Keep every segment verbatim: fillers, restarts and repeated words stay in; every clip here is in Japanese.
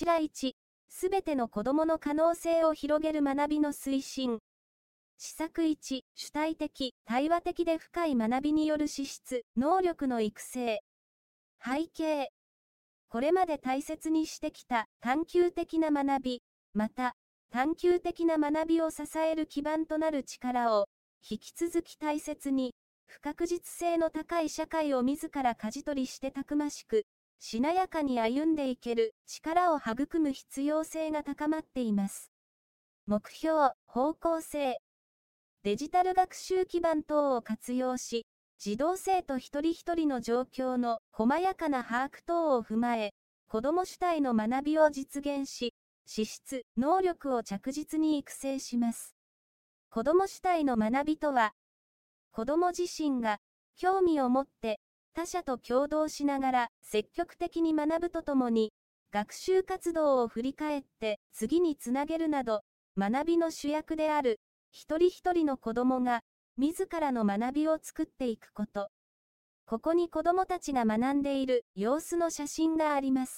柱いち、すべての子供の可能性を広げる学びの推進。施策いち、主体的、対話的で深い学びによる資質、能力の育成。背景。これまで大切にしてきた探究的な学び、また、探究的な学びを支える基盤となる力を、引き続き大切に、不確実性の高い社会を自ら舵取りしてたくましく、しなやかに歩んでいける力を育む必要性が高まっています。目標、方向性。デジタル学習基盤等を活用し、児童生徒一人一人の状況の細やかな把握等を踏まえ、子ども主体の学びを実現し、資質、能力を着実に育成します。子ども主体の学びとは、子ども自身が興味を持って他者と協働しながら積極的に学ぶとともに、学習活動を振り返って次につなげるなど、学びの主役である一人一人の子どもが自らの学びを作っていくこと。ここに子どもたちが学んでいる様子の写真があります。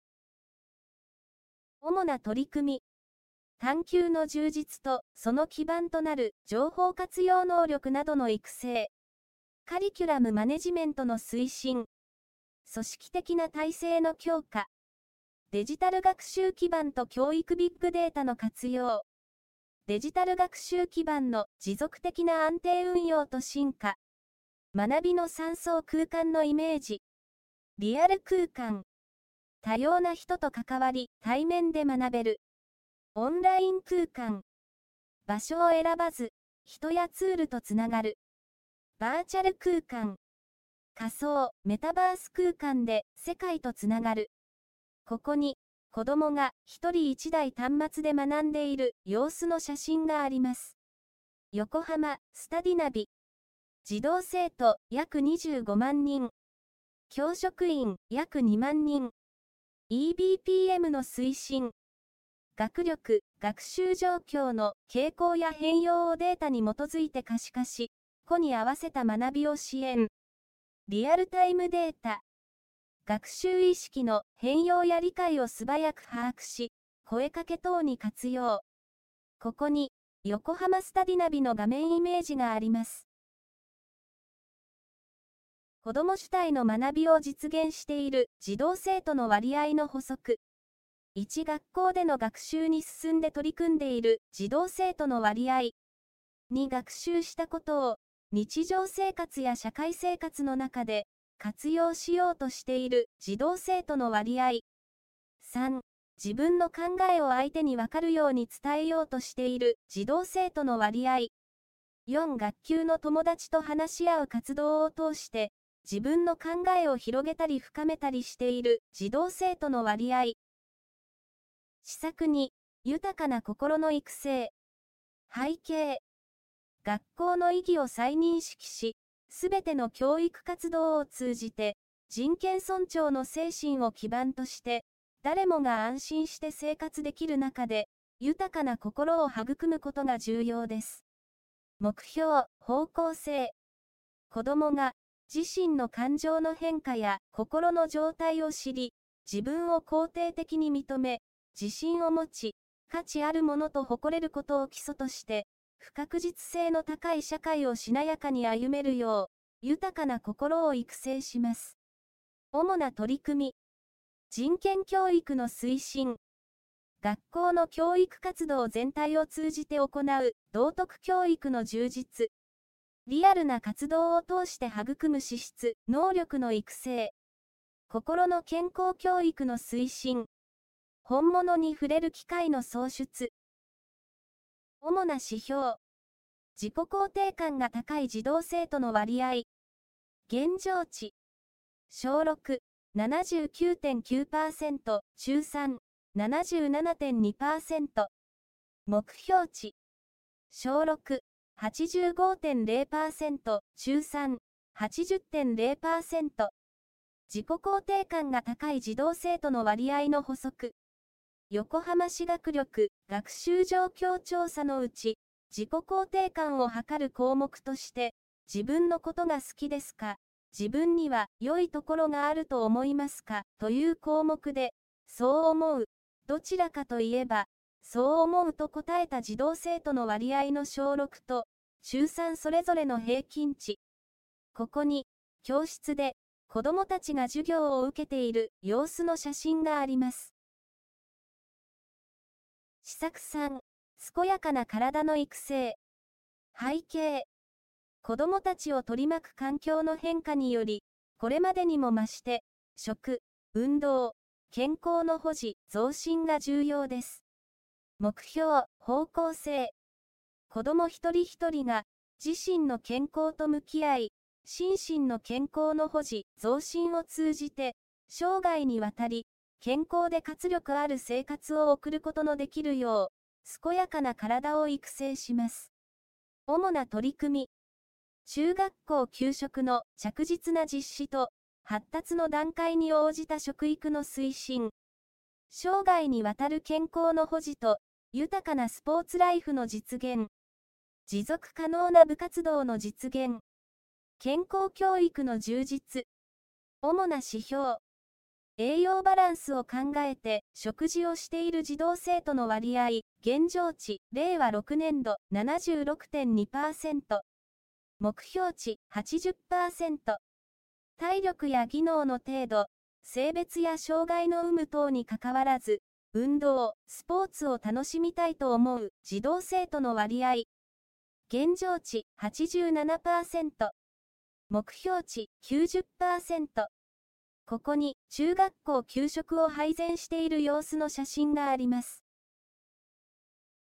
主な取り組み。探究の充実とその基盤となる情報活用能力などの育成。カリキュラムマネジメントの推進。組織的な体制の強化。デジタル学習基盤と教育ビッグデータの活用。デジタル学習基盤の持続的な安定運用と進化。学びの三層空間のイメージ。リアル空間。多様な人と関わり、対面で学べる。オンライン空間。場所を選ばず、人やツールとつながる。バーチャル空間。仮想、メタバース空間で世界とつながる。ここに、子供が一人一台端末で学んでいる様子の写真があります。横浜、スタディナビ。児童生徒約にじゅうごまんにん。教職員約にまんにん。イービーピーエム の推進。学力、学習状況の傾向や変容をデータに基づいて可視化し、個に合わせた学びを支援。リアルタイムデータ。学習意識の変容や理解を素早く把握し、声かけ等に活用。ここに、横浜スタディナビの画面イメージがあります。子ども主体の学びを実現している児童生徒の割合の補足。いち学校での学習に進んで取り組んでいる児童生徒の割合。に学習したことを日常生活や社会生活の中で活用しようとしている児童生徒の割合。さん自分の考えを相手に分かるように伝えようとしている児童生徒の割合。よん学級の友達と話し合う活動を通して自分の考えを広げたり深めたりしている児童生徒の割合。施策に、豊かな心の育成。背景。学校の意義を再認識し、すべての教育活動を通じて、人権尊重の精神を基盤として、誰もが安心して生活できる中で、豊かな心を育むことが重要です。目標、方向性。子どもが、自身の感情の変化や心の状態を知り、自分を肯定的に認め、自信を持ち、価値あるものと誇れることを基礎として、不確実性の高い社会をしなやかに歩めるよう、豊かな心を育成します。主な取り組み。人権教育の推進。学校の教育活動全体を通じて行う道徳教育の充実。リアルな活動を通して育む資質、能力の育成。心の健康教育の推進。本物に触れる機会の創出。主な指標。自己肯定感が高い児童生徒の割合。現状値。小ろく、ななじゅうきゅうてんきゅうパーセント、中さん、ななじゅうななてんにパーセント。目標値。小ろく、はちじゅうごてんゼロパーセント、中さん、はちじゅってんゼロパーセント。自己肯定感が高い児童生徒の割合の補足。横浜市学力学習状況調査のうち、自己肯定感を測る項目として、自分のことが好きですか、自分には良いところがあると思いますかという項目で、そう思うどちらかといえば、そう思うと答えた児童生徒の割合の小ろくと中さんそれぞれの平均値。ここに、教室で子どもたちが授業を受けている様子の写真があります。施策さん、健やかな体の育成。背景。子どもたちを取り巻く環境の変化により、これまでにも増して、食、運動、健康の保持、増進が重要です。目標、方向性。子ども一人一人が自身の健康と向き合い、心身の健康の保持、増進を通じて、生涯にわたり、健康で活力ある生活を送ることのできるよう、健やかな体を育成します。主な取り組み。中学校給食の着実な実施と、発達の段階に応じた食育の推進。生涯にわたる健康の保持と、豊かなスポーツライフの実現。持続可能な部活動の実現。健康教育の充実。主な指標。栄養バランスを考えて食事をしている児童生徒の割合、現状値、れいわろくねんど ななじゅうろくてんにパーセント。目標値 はちじゅっパーセント。体力や技能の程度、性別や障害の有無等にかかわらず、運動、スポーツを楽しみたいと思う児童生徒の割合。現状値 はちじゅうななパーセント。目標値 きゅうじゅっパーセント。ここに中学校給食を配膳している様子の写真があります。